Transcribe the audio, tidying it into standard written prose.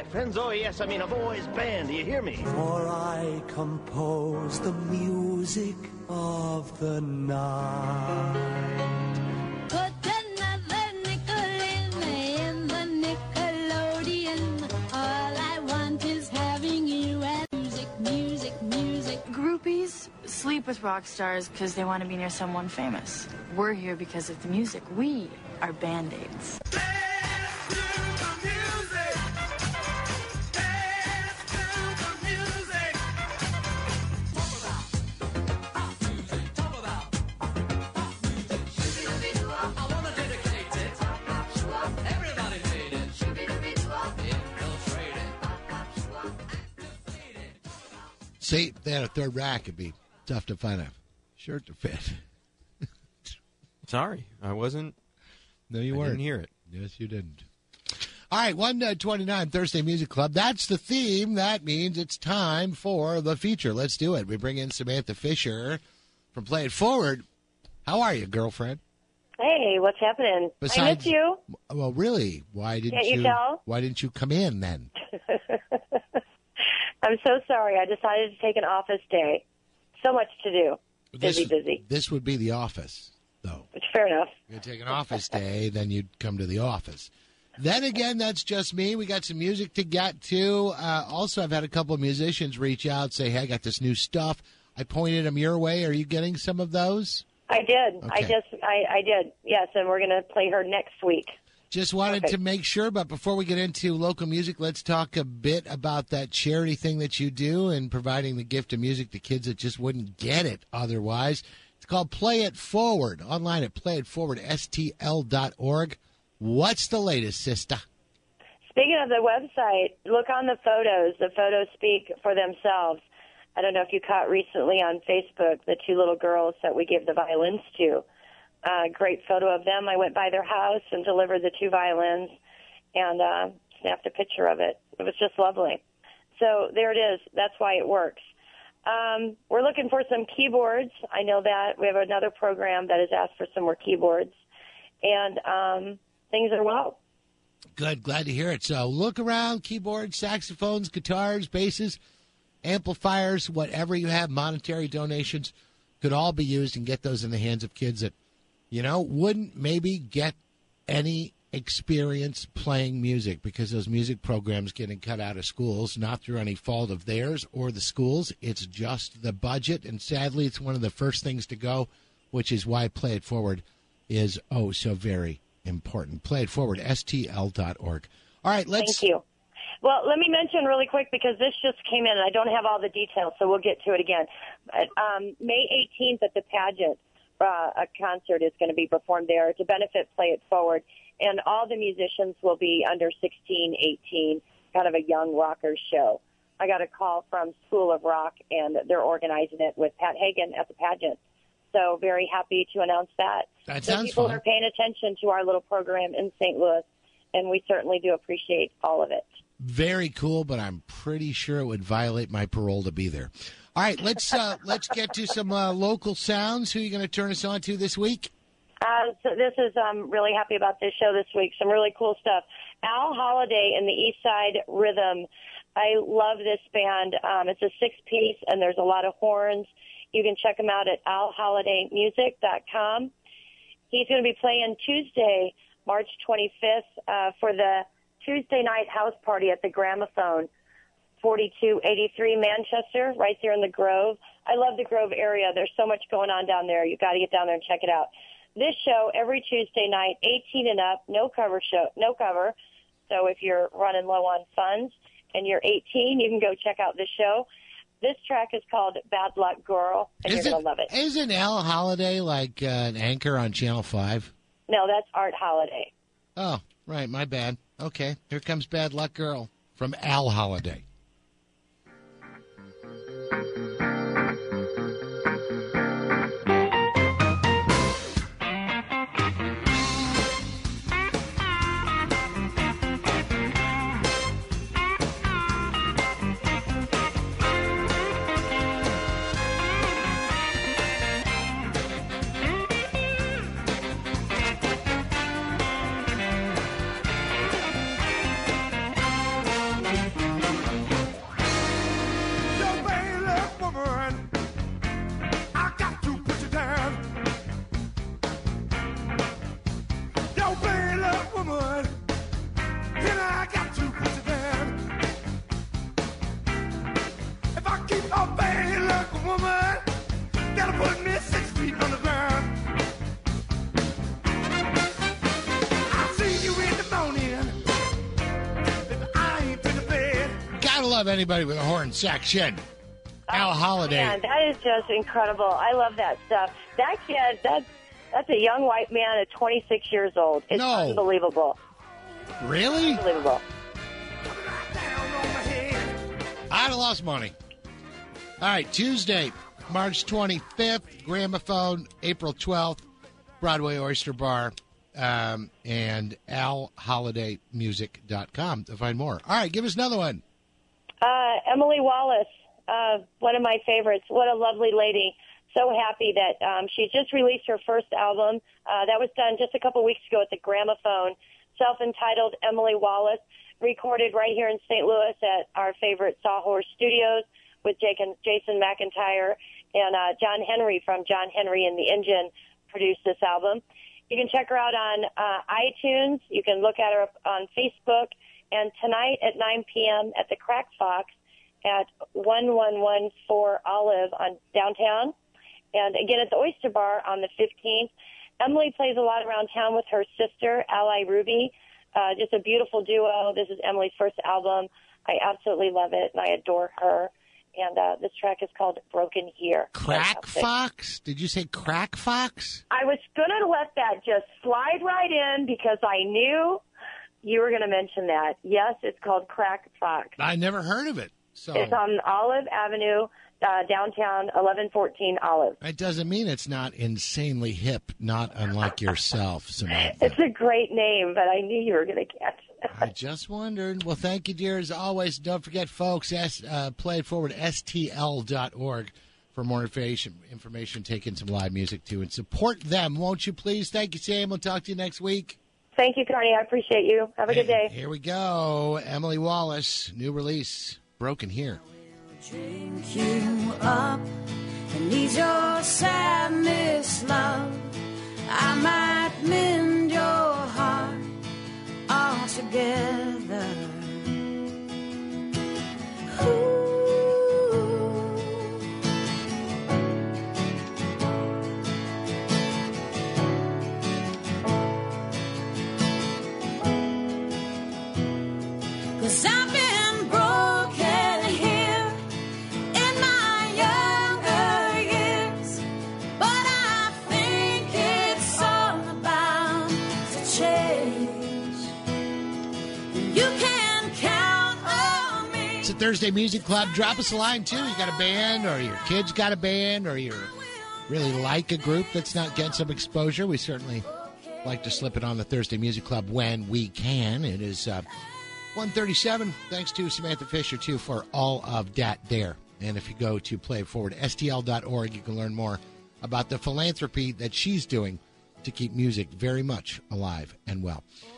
friends. Oh, yes, I mean a boys' band. Do you hear me? For I compose the music of the night. Put another nickel in the Nickelodeon. All I want is having you and music, music, music. Groupies sleep with rock stars because they want to be near someone famous. We're here because of the music. We are Band-Aids. See, if they had a third rack, it'd be tough to find a shirt to fit. Sorry, I wasn't. No, you I weren't. didn't hear it. Yes, you didn't. All right, 129 Thursday Music Club. That's the theme. That means it's time for the feature. Let's do it. We bring in Samantha Fisher from Play It Forward. How are you, girlfriend? Hey, what's happening? I miss you. Well, really? Why didn't Can't you tell? Why didn't you come in then? I'm so sorry. I decided to take an office day. So much to do. Busy. This would be the office, though. It's fair enough. You'd take an office day, then you'd come to the office. Then again, that's just me. We got some music to get to. Also, I've had a couple of musicians reach out, say, hey, I got this new stuff. I pointed them your way. Are you getting some of those? I did. Okay. I did. Yes, and we're going to play her next week. Just wanted to make sure, but before we get into local music, let's talk a bit about that charity thing that you do and providing the gift of music to kids that just wouldn't get it otherwise. It's called Play It Forward, online at playitforwardstl.org. What's the latest, sister? Speaking of the website, look on the photos. The photos speak for themselves. I don't know if you caught recently on Facebook the two little girls that we gave the violins to. Great photo of them. I went by their house and delivered the two violins and snapped a picture of it. It was just lovely. So there it is. That's why it works. We're looking for some keyboards. I know that. We have another program that has asked for some more keyboards. And things are well. Good. Glad to hear it. So look around, keyboards, saxophones, guitars, basses, amplifiers, whatever you have, monetary donations could all be used and get those in the hands of kids that, you know, wouldn't maybe get any experience playing music because those music programs getting cut out of schools, not through any fault of theirs or the schools. It's just the budget. And sadly, it's one of the first things to go, which is why Play It Forward is oh so very important. Play It Forward, stl.org. All right, let's. Thank you. Well, let me mention really quick because this just came in and I don't have all the details, so we'll get to it again. May 18th at the Pageant, a concert is going to be performed there to benefit Play It Forward, and all the musicians will be under 16, 18, kind of a young rockers show. I got a call from School of Rock, and they're organizing it with Pat Hagen at the Pageant. So very happy to announce that. That so sounds people fun. are paying attention to our little program in St. Louis, and we certainly do appreciate all of it. Very cool, but I'm pretty sure it would violate my parole to be there. All right, let's get to some local sounds. Who are you going to turn us on to this week? So this is really happy about this show this week. Some really cool stuff. Al Holiday and the East Side Rhythm. I love this band. It's a 6-piece, and there's a lot of horns. You can check him out at alholidaymusic.com. He's going to be playing Tuesday, March 25th, for the Tuesday night house party at the Gramophone, 4283 Manchester, right there in the Grove. I love the Grove area. There's so much going on down there. You've got to get down there and check it out. This show every Tuesday night, 18 and up, no cover. So if you're running low on funds and you're 18, you can go check out this show. This track is called Bad Luck Girl, and you're going to love it. Isn't Al Holiday like an anchor on Channel 5? No, that's Art Holiday. Oh, right, my bad. Okay, here comes Bad Luck Girl from Al Holiday. love anybody with a horn section. Al Holiday. Man, that is just incredible. I love that stuff. That kid, that's a young white man at 26 years old. It's unbelievable. Really? Unbelievable. I'd have lost money. All right, Tuesday, March 25th, Gramophone, April 12th, Broadway Oyster Bar, and alholidaymusic.com to find more. All right, give us another one. Emily Wallace, one of my favorites. What a lovely lady. So happy that she just released her first album. That was done just a couple weeks ago at the Gramophone, self-entitled Emily Wallace, recorded right here in St. Louis at our favorite Sawhorse Studios with Jason McIntyre and John Henry from John Henry and the Engine produced this album. You can check her out on iTunes. You can look at her on Facebook. And tonight at 9 p.m. at the Crack Fox at 1114 Olive on downtown. And again at the Oyster Bar on the 15th. Emily plays a lot around town with her sister, Ally Ruby. Just a beautiful duo. This is Emily's first album. I absolutely love it, and I adore her. And this track is called Broken Here. Crack Fox? Did you say Crack Fox? I was going to let that just slide right in because I knew you were going to mention that. Yes, it's called Crack Fox. I never heard of it. So it's on Olive Avenue, downtown, 1114 Olive. It doesn't mean it's not insanely hip, not unlike yourself, Samantha. It's a great name, but I knew you were going to catch it. I just wondered. Well, thank you, dear, as always. Don't forget, folks, play it forward, stl.org for more information, take in some live music, too, and support them, won't you, please? Thank you, Sam. We'll talk to you next week. Thank you, Carney. I appreciate you. Have a good day. Here we go. Emily Wallace, new release, Broken Here. Drink you up and ease your sadness, love. I might mend your heart altogether. Ooh. 'Cause I've been broken here in my younger years, but I think it's all about to change. You can count on me. It's a Thursday Music Club. Drop us a line, too. You got a band, or your kids got a band, or you really like a group that's not getting some exposure. We certainly like to slip it on the Thursday Music Club when we can. It is 1:37. Thanks to Samantha Fisher, too, for all of that there. And if you go to play it forward, stl.org, you can learn more about the philanthropy that she's doing to keep music very much alive and well.